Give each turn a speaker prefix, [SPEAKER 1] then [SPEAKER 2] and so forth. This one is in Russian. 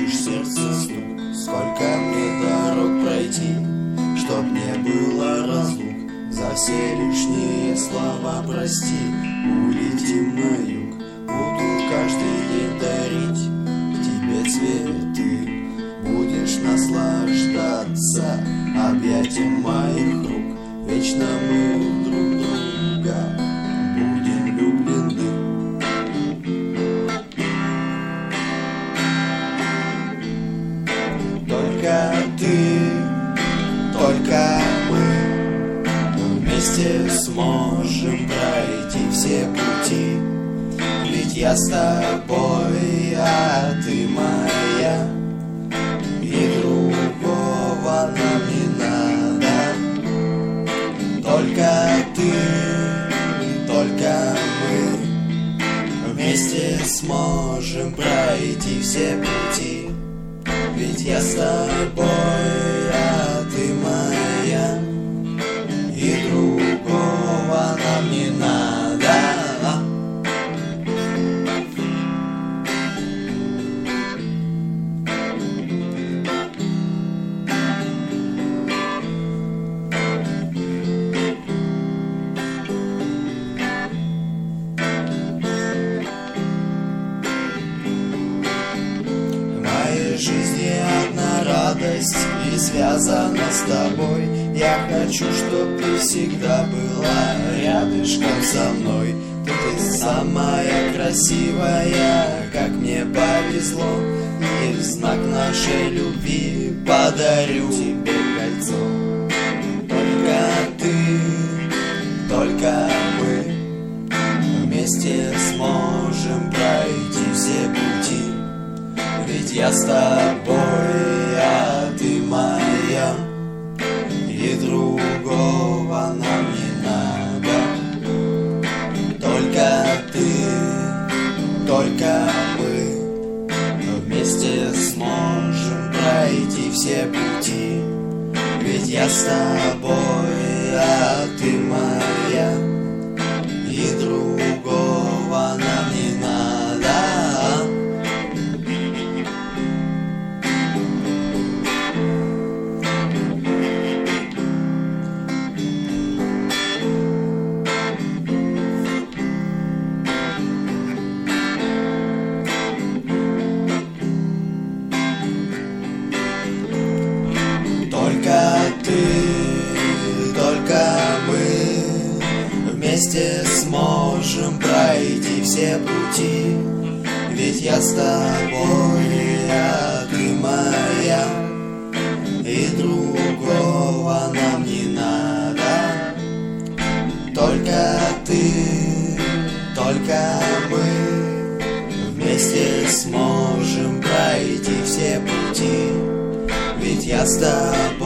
[SPEAKER 1] слышишь сердце стук? Сколько мне дорог пройти, чтоб не было разлук? За все лишние слова прости. Улетим на юг, буду каждый день дарить тебе цветы. Будешь наслаждаться объятием моих рук. Вечно мы друг друга будем влюблены. Только ты, только мы вместе сможем пройти все пути. Ведь я с тобой, а ты моя, и другого нам не надо. Только ты, только мы вместе сможем пройти все пути. Ведь я с тобой, а ты моя, и другого нам не надо. В жизни одна радость и связана с тобой. Я хочу, чтоб ты всегда была рядышком со мной. Ты самая красивая, как мне повезло. И в знак нашей любви подарю тебе кольцо. Только ты, только мы вместе сможем пройти все пути. Ведь я с тобой, а ты моя, и другого нам не надо. Только ты, только мы вместе сможем пройти все пути. Ведь я с тобой, а ты моя, и другого нам не надо. Только ты, только мы вместе сможем пройти все пути. Ведь я с тобой, а ты моя, и другого нам не надо. Только ты, только мы вместе сможем пройти все пути. Ведь я с тобой,